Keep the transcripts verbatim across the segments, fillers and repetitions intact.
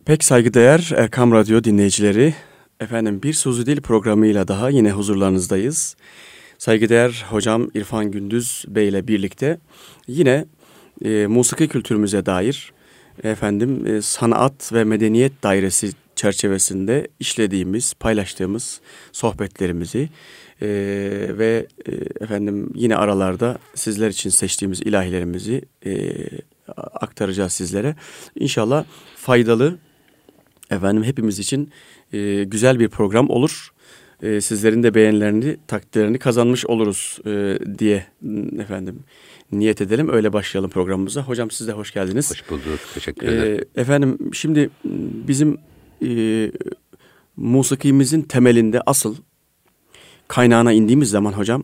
Pek saygıdeğer Erkam Radyo dinleyicileri, efendim bir Sözü Dil programıyla daha yine huzurlarınızdayız. Saygıdeğer hocam İrfan Gündüz Bey ile birlikte yine e, musiki kültürümüze dair efendim e, sanat ve medeniyet dairesi çerçevesinde işlediğimiz, paylaştığımız sohbetlerimizi e, ve e, efendim yine aralarda sizler için seçtiğimiz ilahilerimizi e, aktaracağız sizlere. İnşallah faydalı, efendim hepimiz için e, güzel bir program olur. E, sizlerin de beğenilerini, takdirlerini kazanmış oluruz e, diye efendim niyet edelim. Öyle başlayalım programımıza. Hocam siz de hoş geldiniz. Hoş bulduk. Teşekkür ederim. E, efendim şimdi bizim e, musikimizin temelinde asıl kaynağına indiğimiz zaman hocam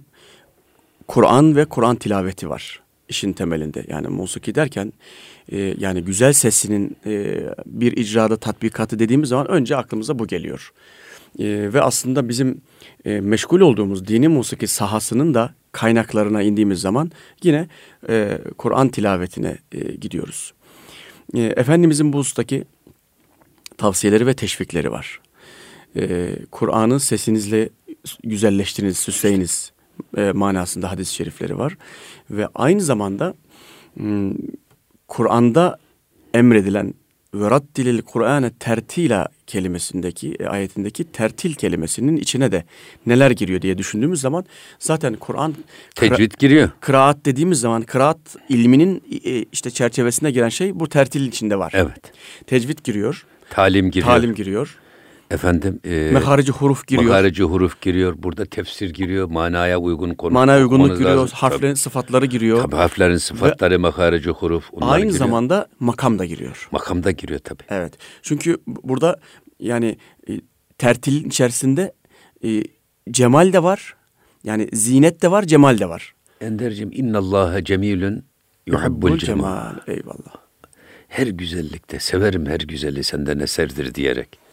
Kur'an ve Kur'an tilaveti var. İşin temelinde. Yani musiki derken e, yani güzel sesinin e, bir icrada tatbikatı dediğimiz zaman önce aklımıza bu geliyor. E, ve aslında bizim e, meşgul olduğumuz dini musiki sahasının da kaynaklarına indiğimiz zaman yine e, Kur'an tilavetine e, gidiyoruz. E, Efendimizin bu husustaki tavsiyeleri ve teşvikleri var. E, Kur'an'ı sesinizle güzelleştiriniz, süsleyiniz e, manasında hadis-i şerifleri var. Ve aynı zamanda m, Kur'an'da emredilen ve raddilil Kur'ane tertila kelimesindeki, e, ayetindeki tertil kelimesinin içine de neler giriyor diye düşündüğümüz zaman zaten Kur'an tecvid kıra- giriyor. Kıraat dediğimiz zaman kıraat ilminin e, işte çerçevesine giren şey bu tertil içinde var. Evet. Tecvid giriyor. Talim giriyor. Talim giriyor. Efendim e, meharici huruf giriyor. Meharici huruf giriyor. Burada tefsir giriyor. Manaya uygun konu. Manaya uygunluk giriyor. Lazım. Harflerin tabii. sıfatları giriyor. Tabii harflerin sıfatları, meharici huruf. Aynı giriyor. zamanda makam da giriyor. Makam da giriyor tabii. Evet. Çünkü burada yani e, tertilin içerisinde e, cemal de var. Yani zinet de var, cemal de var. Ender'cim innallâhe cemîlün yuhibbul cemal. Eyvallah. Her güzellikte severim her güzeli senden eserdir diyerek.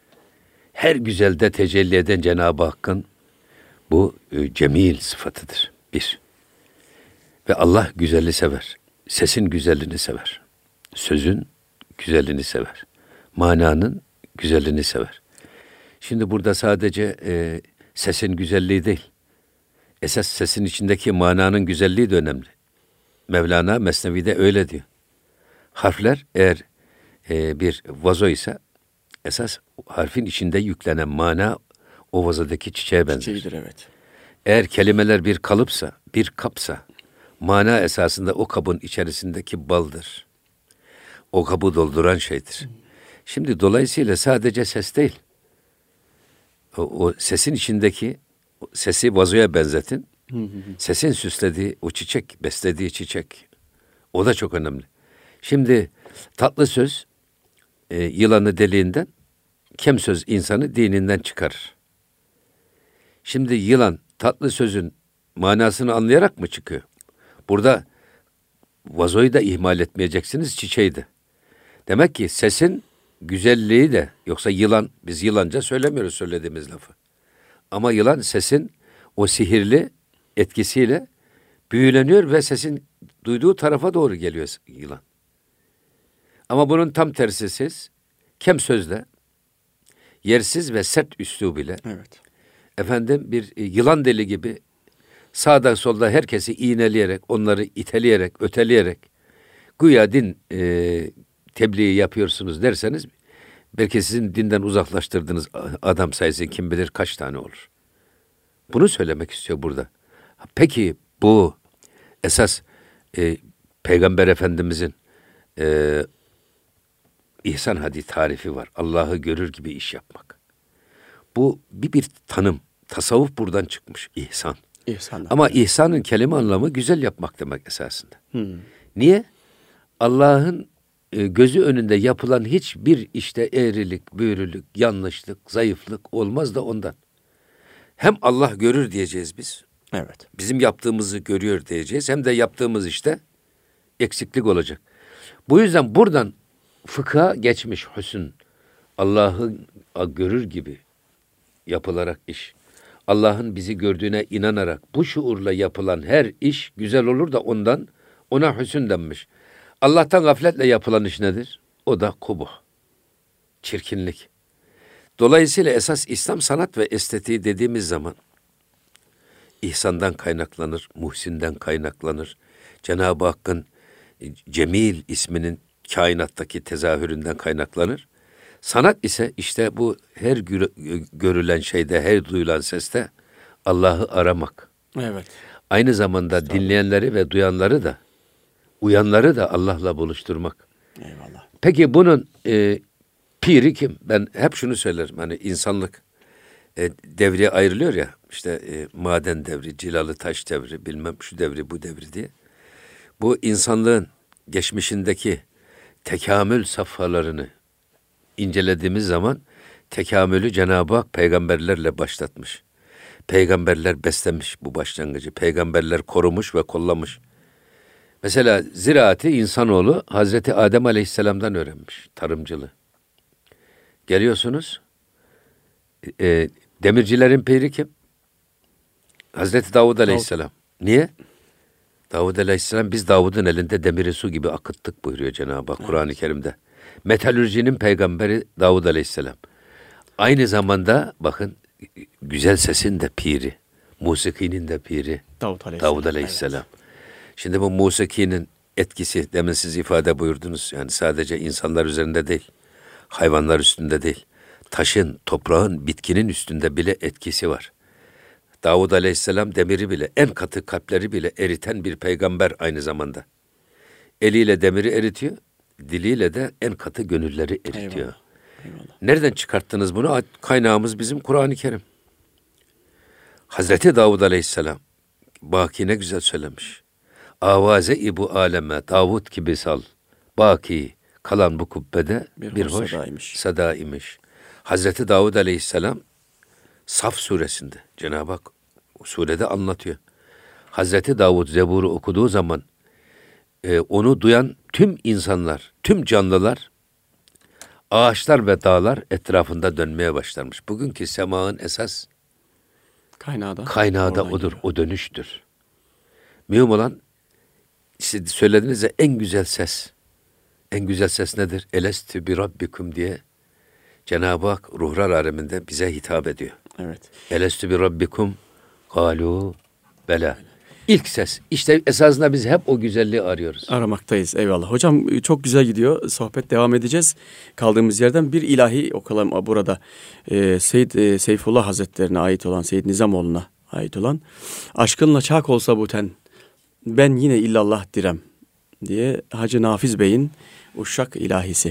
Her güzelde tecelli eden Cenab-ı Hakk'ın bu e, cemil sıfatıdır. Bir. Ve Allah güzelliği sever. Sesin güzelliğini sever. Sözün güzelliğini sever. Mananın güzelliğini sever. Şimdi burada sadece e, sesin güzelliği değil. Esas sesin içindeki mananın güzelliği de önemli. Mevlana Mesnevi'de öyle diyor. Harfler eğer e, bir vazo ise esas harfin içinde yüklenen mana o vazodaki çiçeğe benzer. Çiçeğidir, evet. Eğer kelimeler bir kalıpsa, bir kapsa, mana esasında o kabın içerisindeki baldır. O kabı dolduran şeydir. Hmm. Şimdi dolayısıyla sadece ses değil. O, o sesin içindeki sesi vazoya benzetin. Hmm. Sesin süslediği o çiçek, beslediği çiçek. O da çok önemli. Şimdi tatlı söz e, yılanı deliğinden, kem söz insanı dininden çıkarır. Şimdi yılan tatlı sözün manasını anlayarak mı çıkıyor? Burada vazoyu da ihmal etmeyeceksiniz, çiçeği de. Demek ki sesin güzelliği de, yoksa yılan, biz yılanca söylemiyoruz söylediğimiz lafı. Ama yılan sesin o sihirli etkisiyle büyüleniyor ve sesin duyduğu tarafa doğru geliyor yılan. Ama bunun tam tersi ses, kem sözle, yersiz ve sert üslub ile, evet. efendim bir yılan deli gibi sağda solda herkesi iğneleyerek, onları iteleyerek, öteleyerek güya din e, tebliği yapıyorsunuz derseniz belki sizin dinden uzaklaştırdığınız adam sayısı kim bilir kaç tane olur. Bunu söylemek istiyor burada. Peki bu esas e, Peygamber Efendimizin e, İhsan hadi tarifi var. Allah'ı görür gibi iş yapmak. Bu bir bir tanım. Tasavvuf buradan çıkmış. İhsan. İhsan. Ama ihsanın kelime anlamı güzel yapmak demek esasında. Hmm. Niye? Allah'ın e, gözü önünde yapılan hiçbir işte eğrilik, büğrülük, yanlışlık, zayıflık olmaz da ondan. Hem Allah görür diyeceğiz biz. Evet. Bizim yaptığımızı görüyor diyeceğiz. Hem de yaptığımız işte eksiklik olacak. Bu yüzden buradan fıkha geçmiş hüsn, Allah'ı görür gibi yapılarak iş. Allah'ın bizi gördüğüne inanarak bu şuurla yapılan her iş güzel olur da ondan ona hüsn denmiş. Allah'tan gafletle yapılan iş nedir? O da kubuh. çirkinlik. Dolayısıyla esas İslam sanat ve estetiği dediğimiz zaman ihsandan kaynaklanır, muhsinden kaynaklanır. Cenab-ı Hakk'ın Cemil isminin kainattaki tezahüründen kaynaklanır. Sanat ise işte bu her görülen şeyde, her duyulan seste Allah'ı aramak. Evet. Aynı zamanda dinleyenleri ve duyanları da, uyanları da Allah'la buluşturmak. Eyvallah. Peki bunun e, piri kim? Ben hep şunu söylerim. Hani insanlık e, devriye ayrılıyor ya. İşte e, maden devri, cilalı taş devri, bilmem şu devri, bu devri diye. Bu insanlığın geçmişindeki tekamül safhalarını incelediğimiz zaman tekamülü Cenab-ı Hak peygamberlerle başlatmış. Peygamberler beslemiş bu başlangıcı. Peygamberler korumuş ve kollamış. Mesela ziraati insanoğlu Hazreti Adem Aleyhisselam'dan öğrenmiş tarımcılığı. Geliyorsunuz, e, demircilerin piri kim? Hazreti Davud Aleyhisselam. Niye? Davud Aleyhisselam, biz Davud'un elinde demiri su gibi akıttık buyuruyor Cenab-ı Hak Kur'an-ı Kerim'de. Metalürjinin peygamberi Davud Aleyhisselam. Aynı zamanda bakın, güzel sesin de piri, musikinin de piri Davud Aleyhisselam. Davud Aleyhisselam. Evet. Şimdi bu musikinin etkisi, demin siz ifade buyurdunuz, yani sadece insanlar üzerinde değil, hayvanlar üstünde değil, taşın, toprağın, bitkinin üstünde bile etkisi var. Davud Aleyhisselam demiri bile, en katı kalpleri bile eriten bir peygamber aynı zamanda. Eliyle demiri eritiyor, diliyle de en katı gönülleri eritiyor. Eyvallah. Eyvallah. Nereden çıkarttınız bunu? Kaynağımız bizim Kur'an-ı Kerim. Hazreti Davud Aleyhisselam, Baki ne güzel söylemiş. Avaze-i bu aleme Davud gibi sal, Baki kalan bu kubbede bir, bir hoş sadaymış. sadaymış. Hazreti Davud Aleyhisselam Saf suresinde Cenab-ı Hak surede anlatıyor. Hazreti Davud Zebur'u okuduğu zaman e, onu duyan tüm insanlar, tüm canlılar, ağaçlar ve dağlar etrafında dönmeye başlarmış. Bugünkü semanın esas kaynağı da, kaynağı da odur, geliyor. O dönüştür. Mühim olan, işte söylediğiniz de en güzel ses. En güzel ses nedir? Elestü bi rabbikum diye Cenab-ı Hak ruhlar aleminde bize hitap ediyor. Evet. Elestü bi rabbikum galu bela. İlk ses. İşte esasında biz hep o güzelliği arıyoruz. Aramaktayız. Eyvallah. Hocam çok güzel gidiyor. Sohbet devam edeceğiz. Kaldığımız yerden bir ilahi okuyalım burada. Ee, Seyyid e, Seyfullah Hazretlerine ait olan, Seyyid Nizamoğlu'na ait olan aşkınla çak olsa bu ten, ben yine illallah direm diye Hacı Nafiz Bey'in Uşşak ilahisi.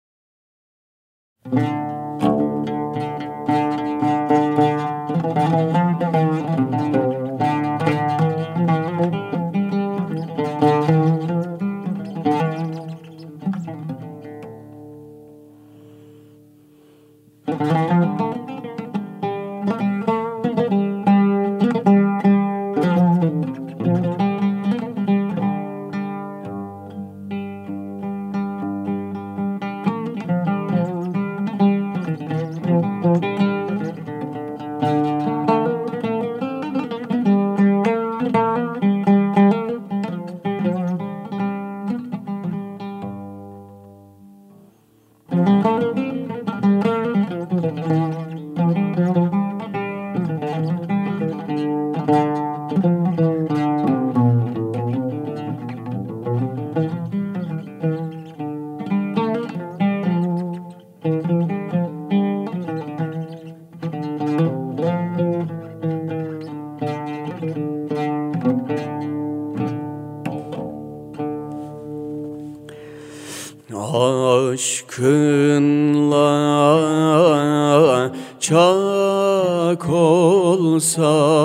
Aşkınla çak olsa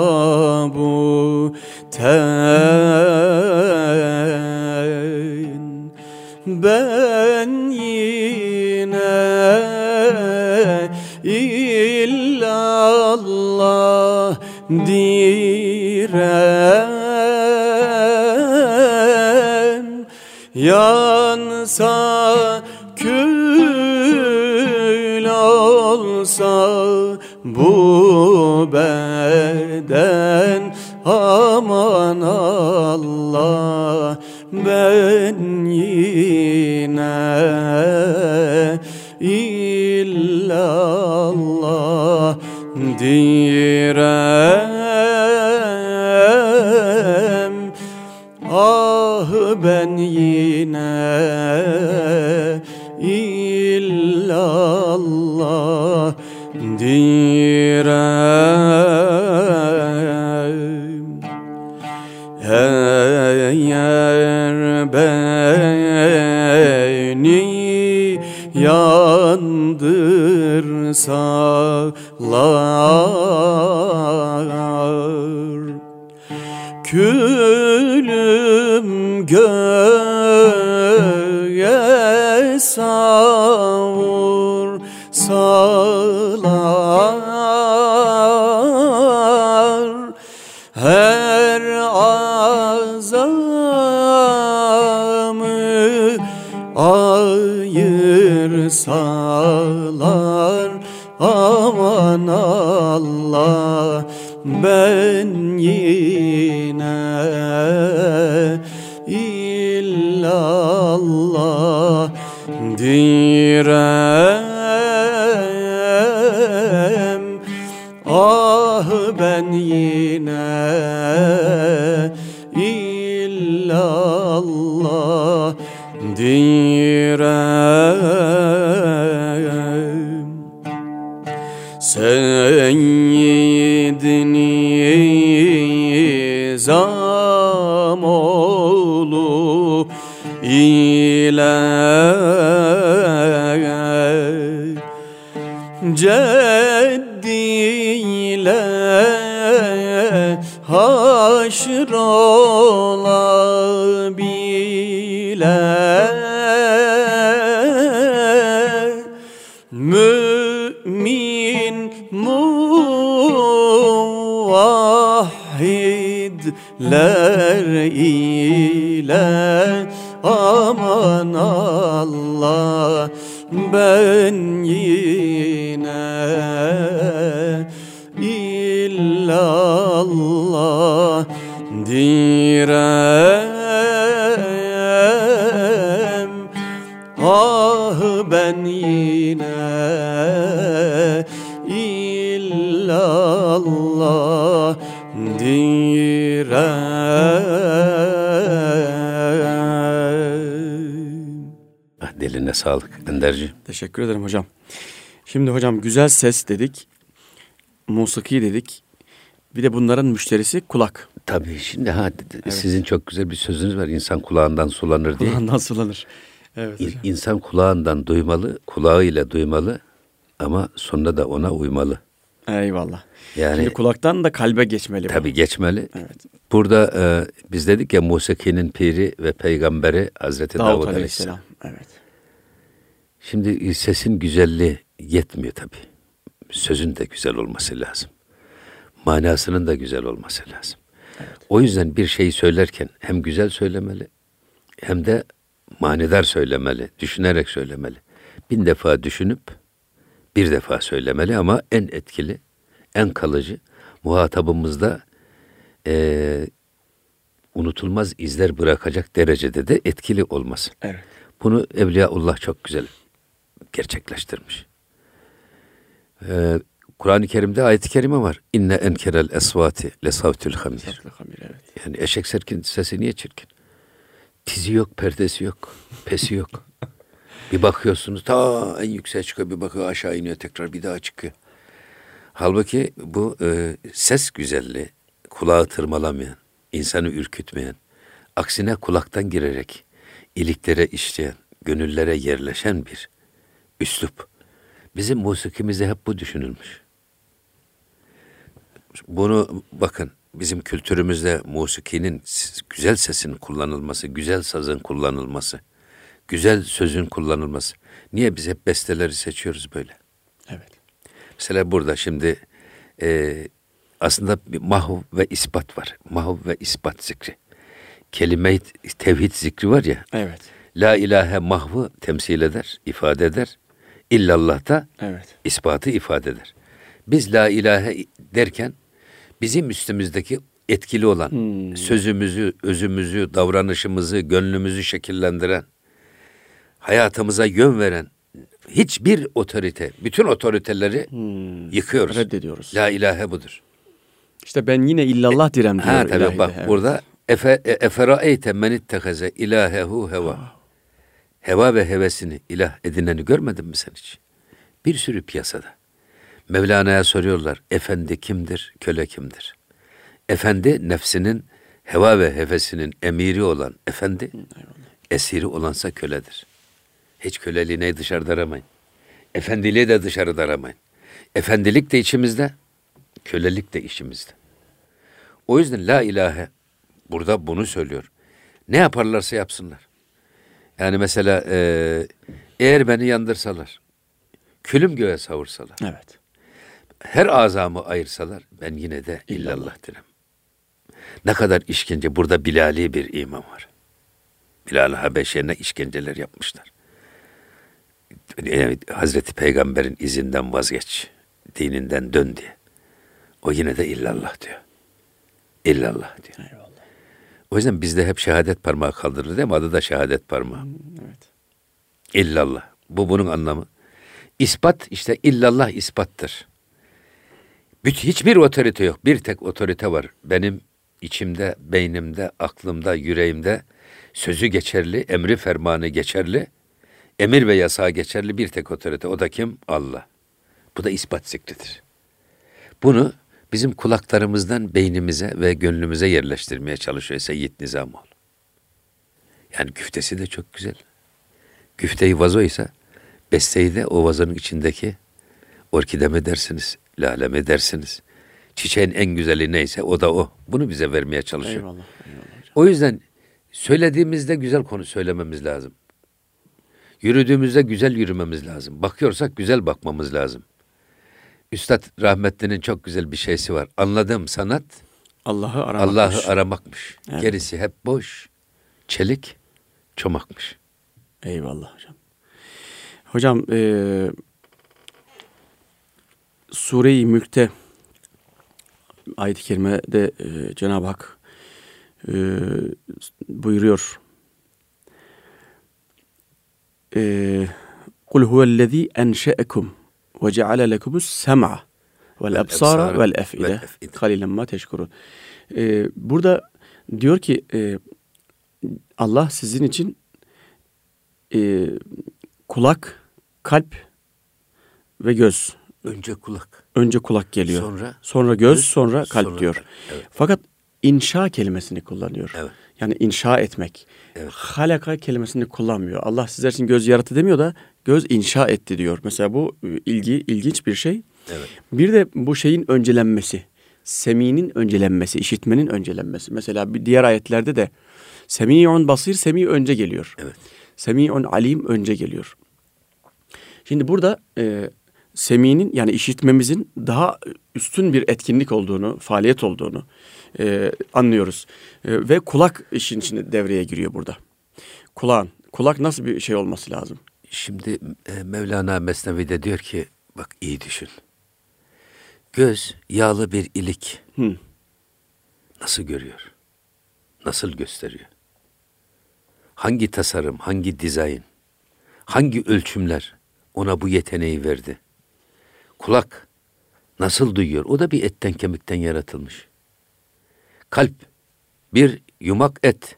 bu ten, ben yine illallah direm, yansa kül olsa bu beden, aman Allah, ben yine illallah direm. Ah ben yine illallah direm. Eğer beni yandırsalar, külüm göğe savursalar, her azamı ayırsalar, aman Allah ben yine illallah direm. Ah ben yine illallah direm. Seyyid-i Nizamoğlu ile ceddiyle haşrola bile, mümin muvahhidler ile, aman Allah ben yine illallah direm. Ah ben yine illallah direm. Diline sağlık Enderci. Teşekkür ederim hocam. Şimdi hocam güzel ses dedik, musiki dedik. Bir de bunların müşterisi kulak. Tabii şimdi ha evet. Sizin çok güzel bir sözünüz var. İnsan kulağından sulanır diye. Kulağından sulanır. Evet hocam. İnsan kulağından duymalı, kulağıyla duymalı ama sonra da ona uymalı. Eyvallah. Yani şimdi kulaktan da kalbe geçmeli. Tabii bu. Geçmeli. Evet. Burada e, biz dedik ya musikinin piri ve peygamberi Hazreti Davud, Davud Aleyhisselam. Evet. Şimdi sesin güzelliği yetmiyor tabii. Sözün de güzel olması lazım. Manasının da güzel olması lazım. Evet. O yüzden bir şeyi söylerken hem güzel söylemeli hem de manidar söylemeli, düşünerek söylemeli. Bin defa düşünüp bir defa söylemeli ama en etkili, en kalıcı, muhatabımızda e, unutulmaz izler bırakacak derecede de etkili olması. Evet. Bunu Evliyaullah çok güzel gerçekleştirmiş. Ee, Kur'an-ı Kerim'de ayet-i kerime var. İnne enkerel esvati le savtül hamir. Evet. Yani eşek serkin sesi niye çirkin? Tizi yok, perdesi yok, pesi yok. Bir bakıyorsunuz ta en yükseğe çıkıyor, bir bakıyor aşağı iniyor, tekrar bir daha çıkıyor. Halbuki bu e, ses güzelliği, kulağı tırmalamayan, insanı ürkütmeyen, aksine kulaktan girerek iliklere işleyen, gönüllere yerleşen bir üslup. Bizim musikimizde hep bu düşünülmüş. Bunu bakın, bizim kültürümüzde musikinin güzel sesin kullanılması, güzel sazın kullanılması, güzel sözün kullanılması. Niye biz hep besteleri seçiyoruz böyle? Evet. Mesela burada şimdi e, aslında bir mahv ve ispat var. Mahv ve ispat zikri. Kelime-i tevhid zikri var ya. Evet. La ilahe mahvı temsil eder, ifade eder. İllallah da evet. ispatı ifade eder. Biz la ilahe derken bizim üstümüzdeki etkili olan hmm. sözümüzü, özümüzü, davranışımızı, gönlümüzü şekillendiren, hayatımıza yön veren hiçbir otorite, bütün otoriteleri Hmm. yıkıyoruz. Reddediyoruz. La ilahe budur. İşte ben yine illallah direm diyor. Ha tabii ilahi bak de, evet. burada efe e, eferaeyte men ittehaze ilahehu heva. Heva ve hevesini ilah edineni görmedin mi sen hiç? Bir sürü piyasada. Mevlana'ya soruyorlar, efendi kimdir, köle kimdir? Efendi nefsinin heva ve hevesinin emiri olan efendi, esiri olansa köledir. Hiç köleliğini dışarıda aramayın. Efendiliği de dışarıda aramayın. Efendilik de içimizde, kölelik de içimizde. O yüzden la ilahe burada bunu söylüyor. Ne yaparlarsa yapsınlar. Yani mesela e, eğer beni yandırsalar, külüm göğe savursalar, Evet. her azamı ayırsalar ben yine de illallah, illallah derim. Ne kadar işkence, burada Bilali bir imam var. Bilal-i Habeşi'ye ne işkenceler yapmışlar. Yani Hazreti Peygamber'in izinden vazgeç, dininden dön diye. O yine de illallah diyor. İllallah diyor. Eyvallah. O yüzden bizde hep şehadet parmağı kaldırılır değil mi? Adı da şehadet parmağı. Hmm, evet. İllallah. Bu bunun anlamı. İspat işte illallah ispattır. Hiçbir otorite yok. Bir tek otorite var. Benim içimde, beynimde, aklımda, yüreğimde sözü geçerli, emri fermanı geçerli, emir ve yasağı geçerli bir tek otorite. O da kim? Allah. Bu da ispat zikridir. Bunu bizim kulaklarımızdan beynimize ve gönlümüze yerleştirmeye çalışıyor Seyyid Nizamoğlu. Yani güftesi de çok güzel. Güfteyi vazoysa, besteyi de o vazonun içindeki orkide mi dersiniz, lale mi dersiniz? Çiçeğin en güzeli neyse o da o. Bunu bize vermeye çalışıyor. Eyvallah, eyvallah hocam. O yüzden söylediğimizde güzel konu söylememiz lazım. Yürüdüğümüzde güzel yürümemiz lazım. Bakıyorsak güzel bakmamız lazım. Üstad rahmetlinin çok güzel bir şeysi var. Anladığım sanat Allah'ı aramakmış. Allah'ı aramakmış. Evet. Gerisi hep boş, çelik, çomakmış. Eyvallah hocam. Hocam e, Sure-i Mülk'te ayet-i kerimede e, Cenab-ı Hak e, buyuruyor. E, Kul huvellezî enşe'ekum ve ceale lekumus sem'a vel ebsara vel ef'ide kalilen ma teşkurun. E, burada diyor ki e, Allah sizin için e, kulak, kalp ve göz. Önce kulak. Önce kulak geliyor. Sonra, sonra göz, göz sonra kalp sonra diyor. Kalp. Evet. Fakat inşa kelimesini kullanıyor. Evet. Yani inşa etmek. Evet. Halaka kelimesini kullanmıyor. Allah sizler için göz yarattı demiyor da göz inşa etti diyor. Mesela bu ilgi ilginç bir şey. Evet. Bir de bu şeyin öncelenmesi. Seminin öncelenmesi, işitmenin öncelenmesi. Mesela bir diğer ayetlerde de Semi'un basir, semi önce geliyor. Evet. Semi'un alim önce geliyor. Şimdi burada e, seminin yani işitmemizin daha üstün bir etkinlik olduğunu, faaliyet olduğunu e, anlıyoruz. E, ve kulak işin içine devreye giriyor burada. Kulağın, kulak nasıl bir şey olması lazım? Şimdi e, Mevlana Mesnevi'de diyor ki, bak iyi düşün. Göz yağlı bir ilik. Hı. Nasıl görüyor? Nasıl gösteriyor? Hangi tasarım, hangi dizayn, hangi ölçümler ona bu yeteneği verdi? Kulak nasıl duyuyor? O da bir etten kemikten yaratılmış. Kalp bir yumak et.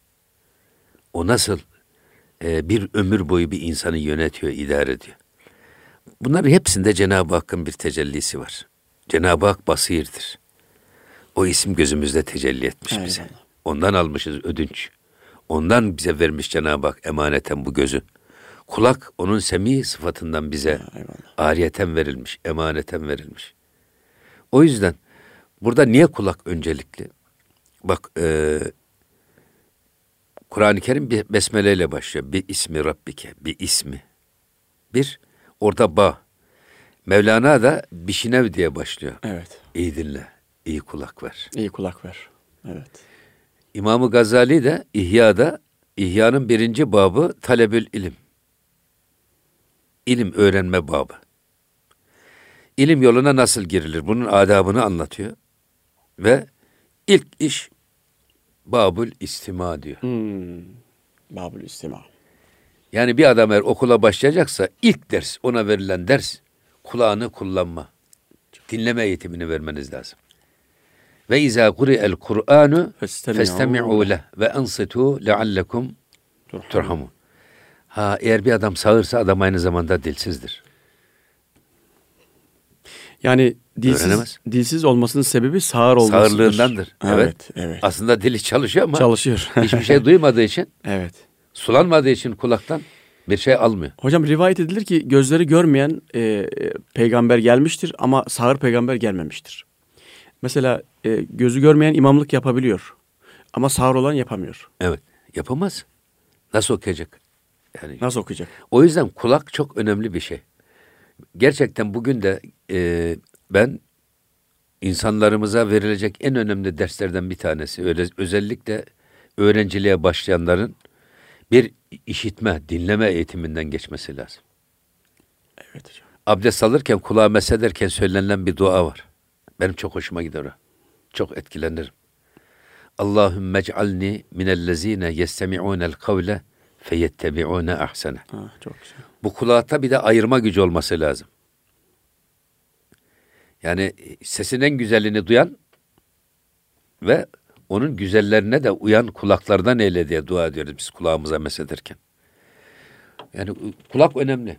O nasıl e, bir ömür boyu bir insanı yönetiyor, idare ediyor. Bunların hepsinde Cenab-ı Hakk'ın bir tecellisi var. Cenab-ı Hak basirdir. O isim gözümüzde tecelli etmiş Eyvallah. bize. Ondan almışız ödünç. Ondan bize vermiş Cenab-ı Hak emaneten bu gözü. Kulak onun semi sıfatından bize Eyvallah. ariyeten verilmiş, emaneten verilmiş. O yüzden burada niye kulak öncelikli? Bak e, Kur'an-ı Kerim bir besmele ile başlıyor. Bir ismi Rabbike, bir ismi. Bir, orada ba. Mevlana da Bişinev diye başlıyor. Evet. İyi dinle, iyi kulak ver. İyi kulak ver. Evet. İmam-ı Gazali de İhya'da, İhya'nın birinci babı talebül ilim. İlim öğrenme babı. İlim yoluna nasıl girilir? Bunun adabını anlatıyor. Ve ilk iş babül istima diyor. Hmm. Babül istima. Yani bir adam eğer okula başlayacaksa ilk ders, ona verilen ders kulağını kullanma. Dinleme eğitimini vermeniz lazım. Ve izâ kuri'el Kur'ânu festemi'û leh ve ansitu leallekum turhamun. Ha, eğer bir adam sağırsa adam aynı zamanda dilsizdir. Yani dilsiz, dilsiz olmasının sebebi sağır olmasıdır. Sağırlığındandır. Evet, evet, evet. Aslında dili çalışıyor ama çalışıyor. hiçbir şey duymadığı için, evet. sulanmadığı için kulaktan bir şey almıyor. Hocam rivayet edilir ki gözleri görmeyen e, peygamber gelmiştir ama sağır peygamber gelmemiştir. Mesela e, gözü görmeyen imamlık yapabiliyor ama sağır olan yapamıyor. Evet, yapamaz. Nasıl okuyacak? Yani nasıl okuyacak? O yüzden kulak çok önemli bir şey. Gerçekten bugün de e, ben insanlarımıza verilecek en önemli derslerden bir tanesi. Öyle, özellikle öğrenciliğe başlayanların bir işitme, dinleme eğitiminden geçmesi lazım. Evet hocam. Abdest alırken kulağa mesederken söylenilen bir dua var. Benim çok hoşuma gider o. Çok etkilenirim. Allahümme ec'alni minellezine yestemi'ûnel kavle feyettebi'ûne ahsene. Çok güzel. Bu kulakta bir de ayırma gücü olması lazım. Yani sesin en güzelini duyan ve onun güzellerine de uyan kulaklardan eyle diye dua ediyoruz biz kulağımıza mesederken. Yani kulak önemli.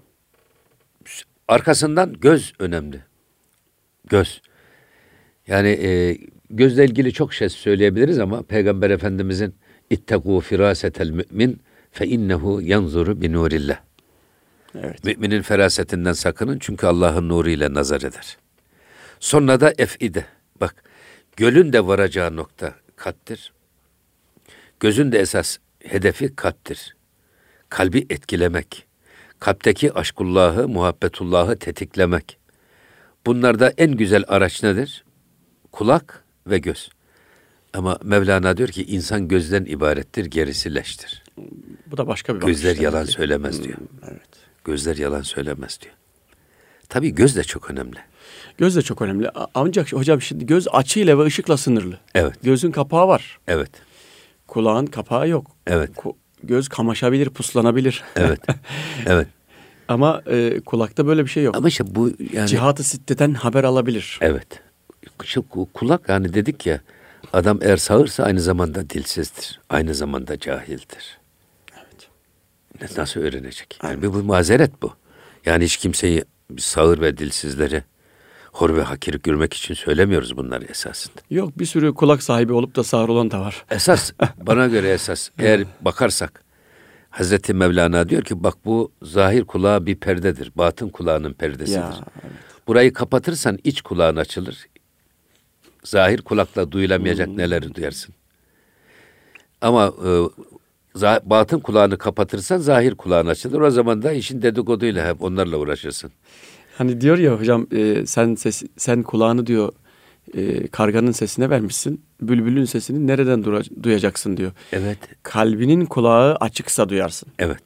Arkasından göz önemli. Göz. Yani e, gözle ilgili çok şey söyleyebiliriz ama Peygamber Efendimizin İttegû firâsetel mü'min fe innehu yanzuru bi nurillah. Evet. Müminin ferasetinden sakının çünkü Allah'ın nuruyla nazar eder. Sonra da ef'ide. Bak, gölün de varacağı nokta kalptir. Gözün de esas hedefi kalptir. Kalbi etkilemek. Kalpteki aşkullahı, muhabbetullahı tetiklemek. Bunlarda en güzel araç nedir? Kulak ve göz. Ama Mevlana diyor ki insan gözden ibarettir, gerisi leştir. Bu da başka bir Gözler bakış yalan ki. söylemez diyor. Hmm, evet. Gözler yalan söylemez diyor. Tabii göz de çok önemli. Göz de çok önemli. Ancak hocam şimdi göz açıyla ve ışıkla sınırlı. Evet. Gözün kapağı var. Evet. Kulağın kapağı yok. Evet. Ku- göz kamaşabilir, puslanabilir. Evet. Evet. Ama e, kulakta böyle bir şey yok. Ama işte bu yani Cihat-ı sitteden haber alabilir. evet. Şu kulak hani dedik ya adam eğer sağırsa aynı zamanda dilsizdir. Aynı zamanda cahildir. Evet. Nasıl öğrenecek? Yani Evet. bir, bu mazeret bu. Yani hiç kimseyi sağır ve dilsizleri hor ve hakir görmek için söylemiyoruz bunları esasında. Yok, bir sürü kulak sahibi olup da sağır olan da var. Esas bana göre esas eğer bakarsak Hazreti Mevlana diyor ki bak bu zahir kulağı bir perdedir. Batın kulağının perdesidir. Ya, evet. Burayı kapatırsan iç kulağın açılır. Zahir kulakla duyulamayacak Hmm. neleri duyarsın. Ama e, zah- batın kulağını kapatırsan zahir kulağın açılır. O zaman da işin dedikoduyla hep onlarla uğraşırsın. Hani diyor ya hocam e, sen ses, sen kulağını diyor e, karganın sesine vermişsin. Bülbülün sesini nereden dura- duyacaksın diyor. Evet. Kalbinin kulağı açıksa duyarsın. Evet.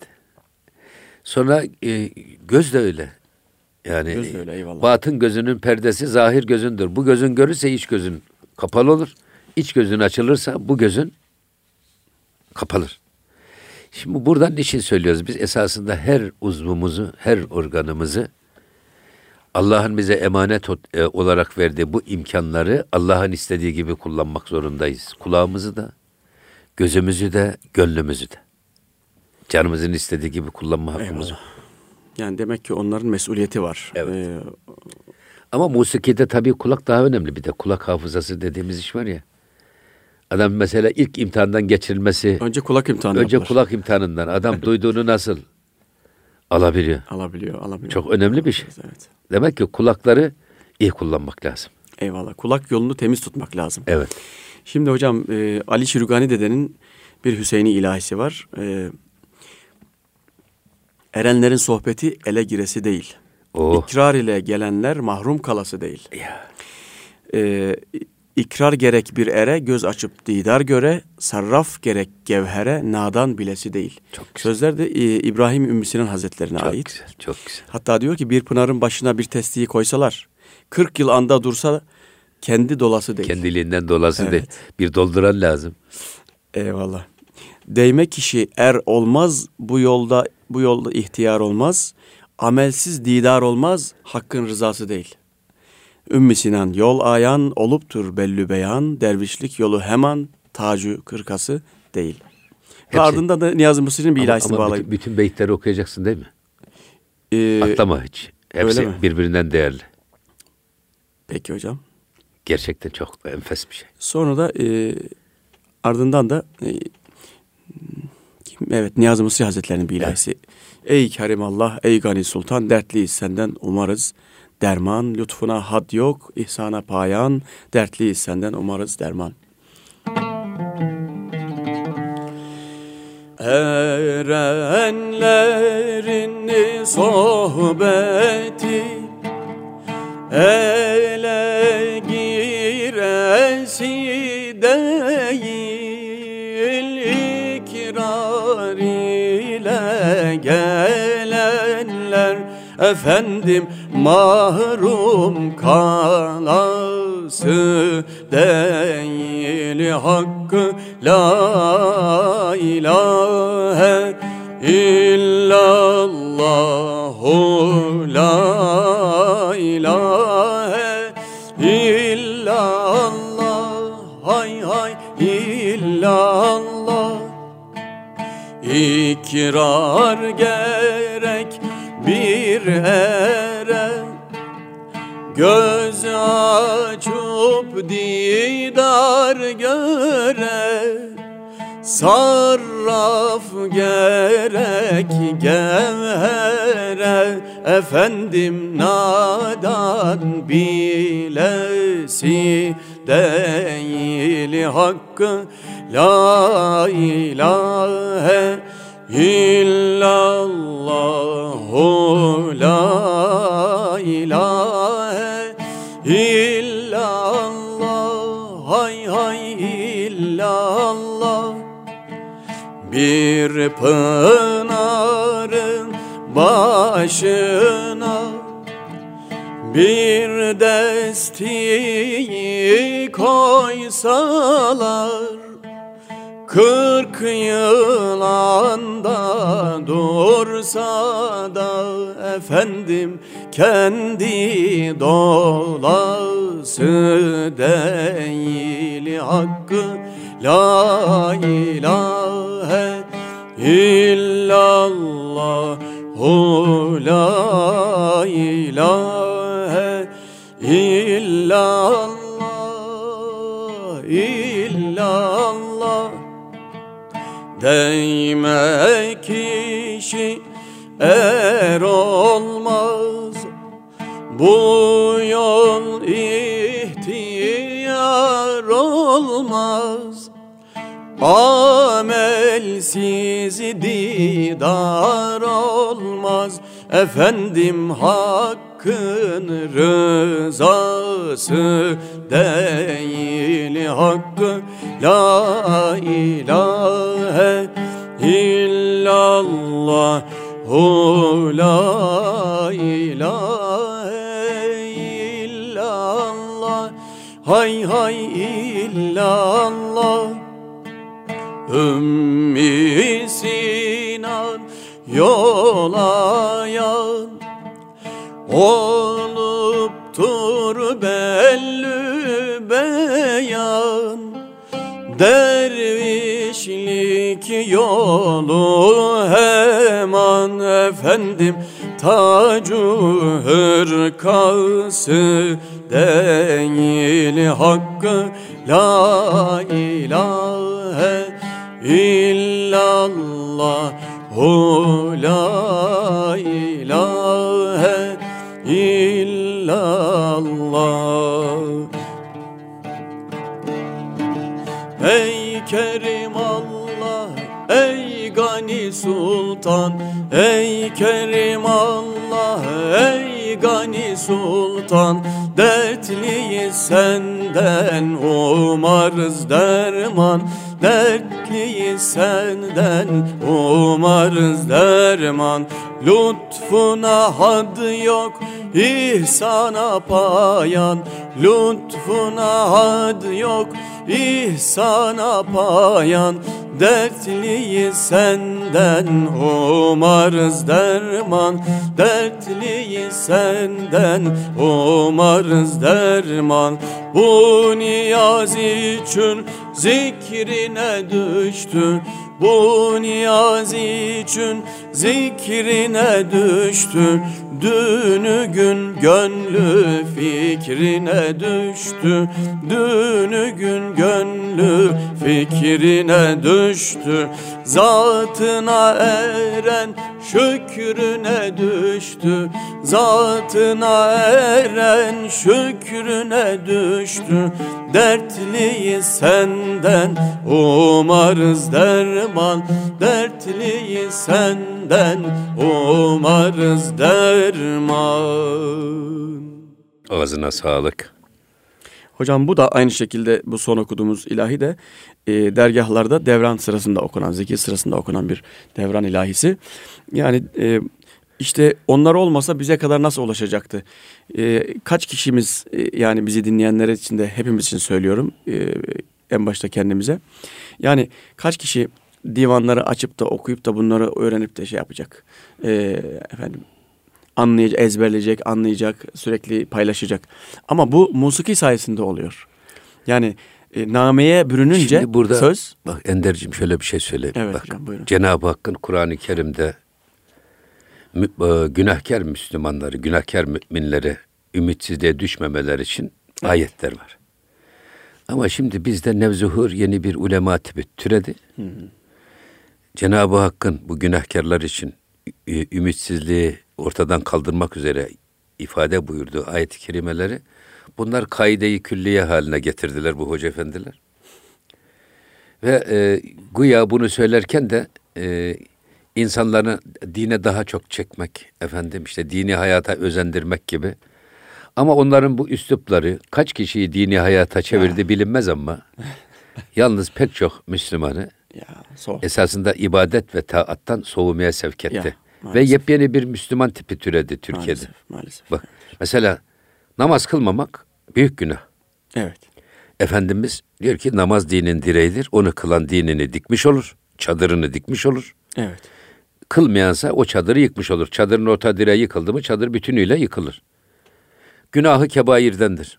Sonra e, göz de öyle. Yani Göz de öyle, eyvallah. batın gözünün perdesi zahir gözündür. Bu gözün görürse iç gözün kapalı olur. İç gözün açılırsa bu gözün kapalır. Şimdi buradan niçin söylüyoruz? Biz esasında her uzvumuzu, her organımızı Allah'ın bize emanet olarak verdiği bu imkanları Allah'ın istediği gibi kullanmak zorundayız. Kulağımızı da, gözümüzü de, gönlümüzü de. Canımızın istediği gibi kullanma hakkımız var. Yani demek ki onların mesuliyeti var. Evet. Ee, Ama musikide tabii kulak daha önemli. Bir de kulak hafızası dediğimiz iş var ya. Adam mesela ilk imtihandan geçirilmesi, önce kulak imtihanı önce yapılır. kulak imtihanından adam duyduğunu nasıl alabiliyor? Alabiliyor, alabiliyor. Çok önemli bir şey. Evet. Demek ki kulakları iyi kullanmak lazım. Eyvallah. Kulak yolunu temiz tutmak lazım. Evet. Şimdi hocam e, Ali Şirgani dedenin bir Hüseyin'i ilahisi var. E, erenlerin sohbeti ele giresi değil. Oh. İkrar ile gelenler mahrum kalası değil. Ya. E, ikrar gerek bir ere göz açıp didar göre, sarraf gerek gevhere nadan bilesi değil. Çok güzel. Sözler de e, İbrahim Ümmü Sinan Hazretlerine Çok ait. güzel, çok güzel. Hatta diyor ki bir pınarın başına bir testiyi koysalar, kırk yıl anda dursa kendi dolası değil. Kendiliğinden dolası Evet. değil. Bir dolduran lazım. Eyvallah. Değme kişi er olmaz, bu yolda bu yolda ihtiyar olmaz. Amelsiz didar olmaz, hakkın rızası değil. Ümmü Sinan yol ayan oluptur bellü beyan, dervişlik yolu hemen tacu kırkası değil. Hepsi. Ve ardından da Niyazi Mısır'ın bir ilahisini bağlayıp. Bütün, bütün beyitleri okuyacaksın değil mi? Ee, Atlama hiç. Hepsi birbirinden değerli. Peki hocam. Gerçekten çok enfes bir şey. Sonra da e, ardından da e, evet Niyazi Mısır Hazretleri'nin bir ilahisi. Evet. Ey Kerimallah, ey Gani Sultan, dertliyiz senden umarız derman. Lütfuna had yok, ihsana payan, dertliyiz senden umarız derman. Erenlerin sohbeti ele giresi değil, ikrar ile gelenler efendim mahrum kalası değil. Hakkı la ilahe illallahu, la ilahe illallah, hay hay illallah. İkrar gerek bir ere, göz açıp didar göre, sarraf gerek gevhere, efendim nadan bilesi değil. Hakkı la ilahe illallahu, la ilahe illallah, hay hay illallah. Bir pınarın başına bir destiyi koysalar, kırk yıl anda dursa da efendim kendi dolası değil. Hakkı la ilahe illallah, la ilahe illallah, illallah. Değme kişi er olmaz, bu yol ihtiyar olmaz. Amelsiz didar olmaz, efendim hakkın rızası değil. Hakkı la ilahe illallah, la ilahe illallah, hay hay illallah. Ümmü Sinan yol ayan oluptur bellü beyan, dervişlik yolu hemen efendim tacu hırkası değil. Hakkı la ilahe illallah, la ilahe illallah. Ey Kerim Allah, ey Gani Sultan, ey Kerim Allah, ey Gani Sultan, dertliyiz senden umarız derman. dertliyiz senden umarız derman. Lütfuna had yok, ihsana payan, lütfuna had yok, ihsana payan. Dertliyiz senden umarız derman, dertliyiz senden umarız derman. Bu niyaz için zikrine düştü, bu niyaz için zikrine düştü. Dünü gün gönlü fikrine düştü, dünü gün gönlü fikrine düştü. Zatına eren şükrüne düştü, zatına eren şükrüne düştü. Dertliyiz senden umarız derman, dertliyiz senden umarız derman. Ağzına sağlık. Hocam bu da aynı şekilde, bu son okuduğumuz ilahi de e, dergahlarda devran sırasında okunan, zikir sırasında okunan bir devran ilahisi. Yani e, işte onlar olmasa bize kadar nasıl ulaşacaktı? E, kaç kişimiz, e, yani bizi dinleyenler için de hepimiz için söylüyorum, e, en başta kendimize. Yani kaç kişi divanları açıp da okuyup da bunları öğrenip de şey yapacak, e, efendim anlayacak, ezberleyecek, anlayacak, sürekli paylaşacak. Ama bu musiki sayesinde oluyor. Yani e, nameye bürününce Şimdi burada, söz. Bak Ender'cim şöyle bir şey söyleyeyim. Evet bak, hocam, buyurun. Cenab-ı Hakk'ın Kur'an-ı Kerim'de mü, e, günahkar Müslümanları, günahkar müminleri ümitsizliğe düşmemeler için evet. ayetler var. Ama şimdi bizde nevzuhur yeni bir ulema tipi türedi. Hı hı. Cenab-ı Hakk'ın bu günahkarlar için ümitsizliği ortadan kaldırmak üzere ifade buyurduğu ayet-i kerimeleri, bunlar kaide-i külliye haline getirdiler bu hoca efendiler. Ve e, güya bunu söylerken de e, insanları dine daha çok çekmek, efendim işte dini hayata özendirmek gibi. Ama onların bu üslupları kaç kişiyi dini hayata çevirdi ya. bilinmez ama yalnız pek çok Müslümanı ya, esasında ibadet ve taattan soğumaya sevk etti. Ya, ve yepyeni bir Müslüman tipi türedi Türkiye'de. Maalesef, maalesef. Bak mesela namaz kılmamak büyük günah. Evet. Efendimiz diyor ki namaz dinin direğidir. Onu kılan dinini dikmiş olur. Çadırını dikmiş olur. Evet. Kılmayansa o çadırı yıkmış olur. Çadırın orta direği yıkıldı mı çadır bütünüyle yıkılır. Günahı kebairdendir.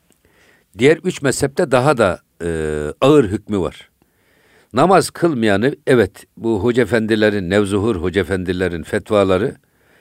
Diğer üç mezhepte daha da e, ağır hükmü var. Namaz kılmayanı, evet bu hoca efendilerin, nevzuhur hoca efendilerin fetvaları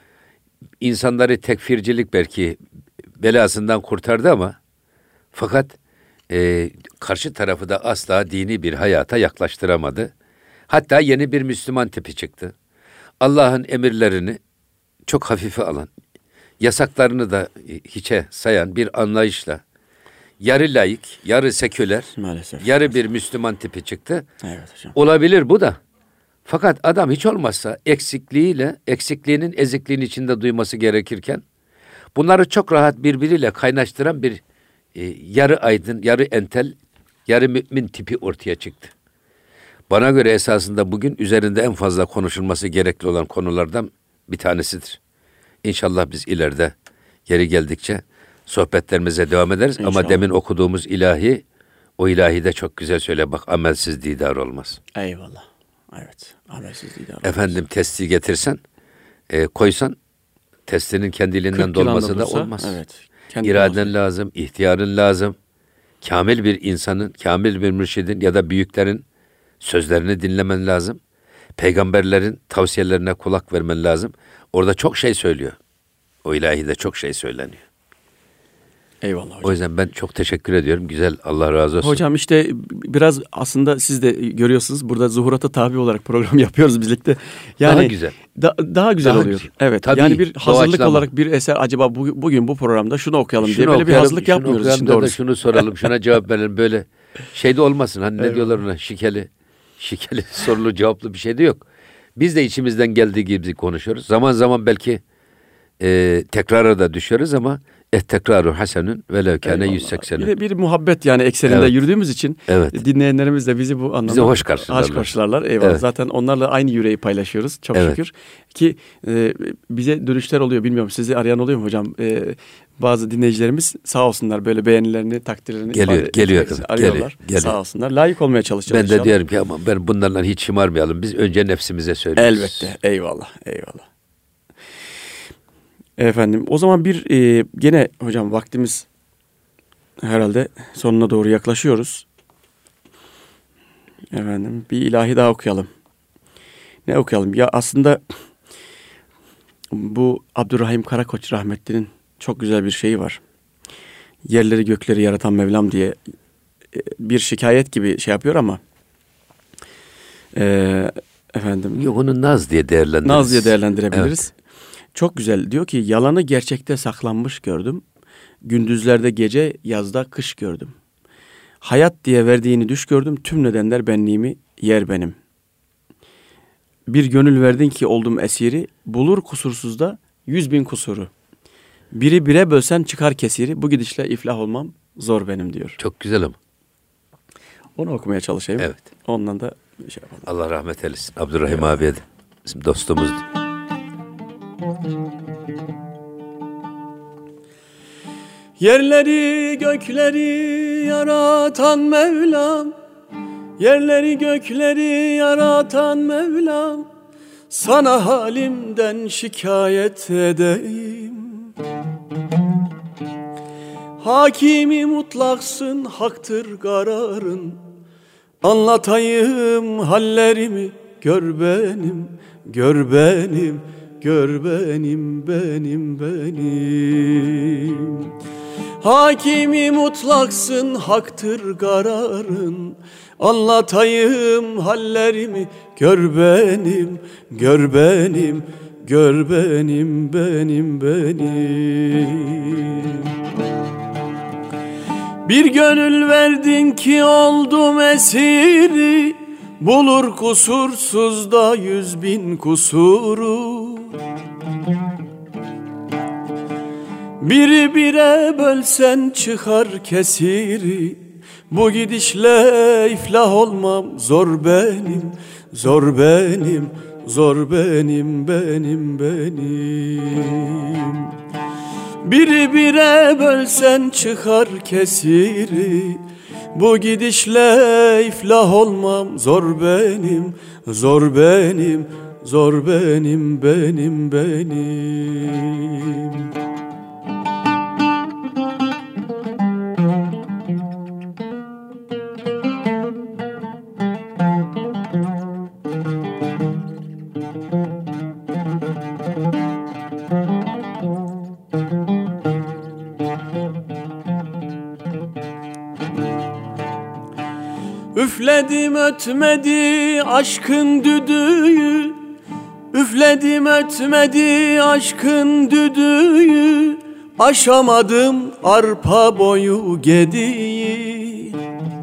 insanları tekfircilik belki belasından kurtardı ama fakat e, karşı tarafı da asla dini bir hayata yaklaştıramadı. Hatta yeni bir Müslüman tipi çıktı. Allah'ın emirlerini çok hafife alan, yasaklarını da hiçe sayan bir anlayışla yarı laik, yarı seküler, maalesef, yarı maalesef. bir Müslüman tipi çıktı. Evet hocam. Olabilir bu da. Fakat adam hiç olmazsa eksikliğiyle, eksikliğinin ezikliğinin içinde duyması gerekirken bunları çok rahat birbiriyle kaynaştıran bir e, yarı aydın, yarı entel, yarı mümin tipi ortaya çıktı. Bana göre esasında bugün üzerinde en fazla konuşulması gerekli olan konulardan bir tanesidir. İnşallah biz ileride yeri geldikçe sohbetlerimize devam ederiz. İnşallah. Ama demin okuduğumuz ilahi, o ilahi de çok güzel söyle bak, amelsiz didar olmaz. Eyvallah. Evet, amelsiz didar olmaz. Efendim testi getirsen, e, koysan, testinin kendiliğinden dolması da olmaz. Evet. İraden olsun. Lazım, ihtiyarın lazım. Kamil bir insanın, kamil bir mürşidin ya da büyüklerin sözlerini dinlemen lazım. Peygamberlerin tavsiyelerine kulak vermen lazım. Orada çok şey söylüyor. O ilahide çok şey söyleniyor. Eyvallah hocam. O yüzden ben çok teşekkür ediyorum. Güzel, Allah razı olsun. Hocam işte biraz aslında siz de görüyorsunuz, burada zuhurata tabi olarak program yapıyoruz birlikte. Yani daha güzel. Da, daha güzel daha oluyor. Güzel. Evet. Tabii, yani bir hazırlık doğaçlama. Olarak bir eser, acaba bu, bugün bu programda şunu okuyalım şunu diye böyle okuyalım, bir hazırlık yapmıyoruz işin doğrusu. Şunu soralım, şuna cevap verelim, böyle şeyde olmasın. Hani evet. Ne diyorlar ona, şikeli, şikeli sorulu cevaplı bir şey de yok. Biz de içimizden geldiği gibi konuşuyoruz. Zaman zaman belki e, tekrara da düşeriz ama et tekraru hasenün velev kâne yüz seksenün. Bir, bir muhabbet yani ekseninde evet. yürüdüğümüz için evet. dinleyenlerimiz de bizi bu anlamda bizi hoş karşılarlar. Hoş karşılarlar. Eyvallah. Evet. Zaten onlarla aynı yüreği paylaşıyoruz. Çok evet. şükür ki e, bize dönüşler oluyor. Bilmiyorum sizi arayan oluyor mu hocam? E, bazı dinleyicilerimiz sağ olsunlar böyle beğenilerini, takdirlerini geliyor, geliyor, arıyorlar. Geliyor, geliyor. Sağ olsunlar. Layık olmaya çalışacağız. Ben de inşallah. Diyorum ki ama ben bunlarla hiç şımarmayalım. Biz önce nefsimize söylüyoruz. Elbette. Eyvallah. Eyvallah. Efendim o zaman bir e, gene hocam vaktimiz herhalde sonuna doğru yaklaşıyoruz. Efendim bir ilahi daha okuyalım. Ne okuyalım? Ya aslında bu Abdurrahim Karakoç rahmetlinin çok güzel bir şeyi var. Yerleri gökleri yaratan Mevlam diye bir şikayet gibi şey yapıyor ama e, efendim. Yok onu naz diye değerlendiririz. Naz diye değerlendirebiliriz. Evet. Çok güzel. Diyor ki yalanı gerçekte saklanmış gördüm. Gündüzlerde gece, yazda kış gördüm. Hayat diye verdiğini düş gördüm. Tüm nedenler benliğimi yer benim. Bir gönül verdin ki oldum esiri. Bulur kusursuzda yüz bin kusuru. Biri bire bölsen çıkar kesiri. Bu gidişle iflah olmam zor benim diyor. Çok güzel ama. Onu okumaya çalışayım. Evet. Ondan da şey yapalım. Allah rahmet eylesin. Abdurrahim evet. abiye de. Bizim dostumuzdu. Yerleri gökleri yaratan Mevlam, yerleri gökleri yaratan Mevlam, sana halimden şikayet edeyim. Hakimi mutlaksın, haktır kararın, anlatayım hallerimi, gör benim, gör benim, gör benim, benim, benim. Hakimi mutlaksın, haktır kararın, anlatayım hallerimi, gör benim, gör benim, gör benim, benim, benim. Bir gönül verdin ki oldum esiri, bulur kusursuzda yüz bin kusuru. Biri bire bölsen çıkar kesiri, bu gidişle iflah olmam zor benim, zor benim, zor benim, benim, benim. Biri bire bölsen çıkar kesiri, bu gidişle iflah olmam zor benim, zor benim, zor benim, benim, benim. Üfledim ötmedi aşkın düdüğü, üfledim ötmedi aşkın düdüğü, aşamadım arpa boyu gediği.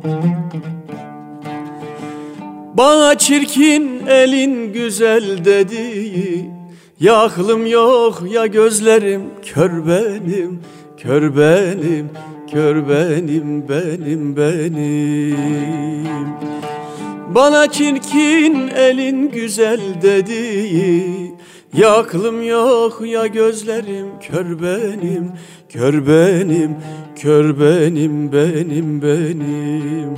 Bana çirkin elin güzel dediği, ya aklım yok ya gözlerim kör benim, kör benim, kör benim, benim, benim. Bana çirkin elin güzel dediği, ya aklım yok ya gözlerim kör benim, kör benim, kör benim, benim, benim.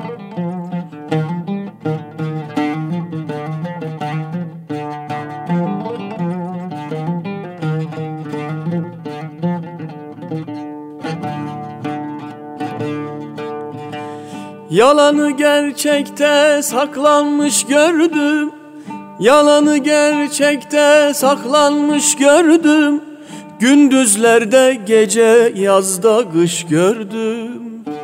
Yalanı gerçekte saklanmış gördüm, yalanı gerçekte saklanmış gördüm. Gündüzlerde gece, yazda kış gördüm.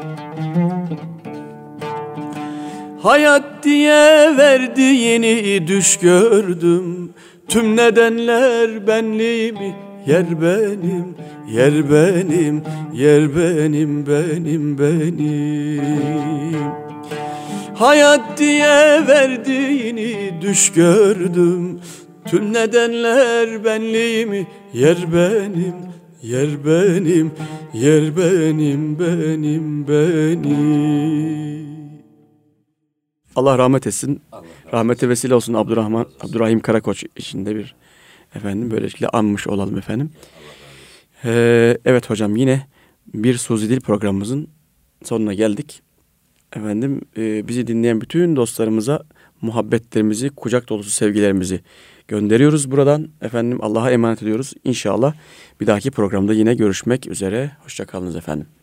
Hayat diye verdiğini düş gördüm. Tüm nedenler benliğimi yer benim, yer benim, yer benim, benim, benim. Hayat diye verdiğini düş gördüm. Tüm nedenler benliğimi yer benim, yer benim, yer benim, benim, benim. Allah rahmet etsin. Allah rahmete vesile olsun Abdurrahman, Abdurrahim Karakoç içinde bir efendim böylelikle anmış olalım efendim. Ee, evet hocam, yine bir Suzi Dil programımızın sonuna geldik. Efendim e, bizi dinleyen bütün dostlarımıza muhabbetlerimizi, kucak dolusu sevgilerimizi gönderiyoruz buradan. Efendim Allah'a emanet ediyoruz. İnşallah bir dahaki programda yine görüşmek üzere. Hoşça kalınız efendim.